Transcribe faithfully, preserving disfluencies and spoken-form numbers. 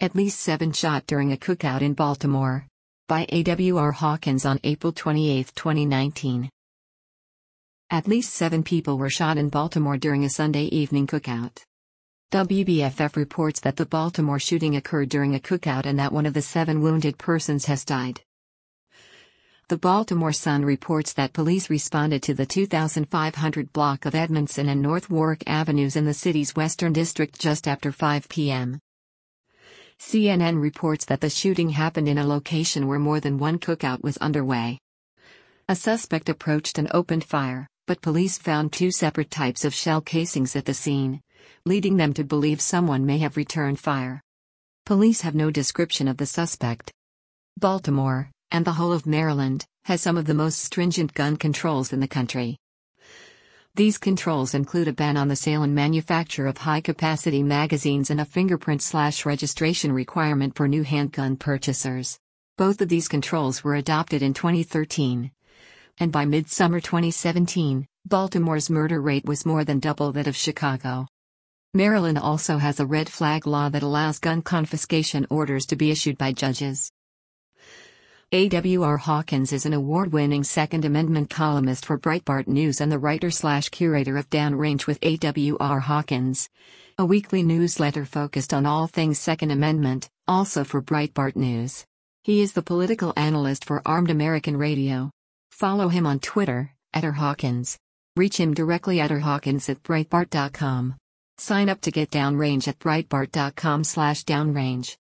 At least seven shot during a cookout in Baltimore. By A W R Hawkins on April twenty-eighth, twenty nineteen. At least seven people were shot in Baltimore during a Sunday evening cookout. W B F F reports that the Baltimore shooting occurred during a cookout and that one of the seven wounded persons has died. The Baltimore Sun reports that police responded to the two thousand five hundred block of Edmondson and North Warwick Avenues in the city's Western District just after five p m C N N reports that the shooting happened in a location where more than one cookout was underway. A suspect approached and opened fire, but police found two separate types of shell casings at the scene, leading them to believe someone may have returned fire. Police have no description of the suspect. Baltimore, and the whole of Maryland, has some of the most stringent gun controls in the country. These controls include a ban on the sale and manufacture of high-capacity magazines and a fingerprint-slash-registration requirement for new handgun purchasers. Both of these controls were adopted in twenty thirteen. And by midsummer twenty seventeen, Baltimore's murder rate was more than double that of Chicago. Maryland also has a red flag law that allows gun confiscation orders to be issued by judges. A W R Hawkins is an award-winning Second Amendment columnist for Breitbart News and the writer-slash-curator of Downrange with A W R Hawkins, a weekly newsletter focused on all things Second Amendment, also for Breitbart News. He is the political analyst for Armed American Radio. Follow him on Twitter, at r hawkins. Reach him directly at r hawkins at breitbart dot com. Sign up to get Downrange at breitbart dot com slash downrange.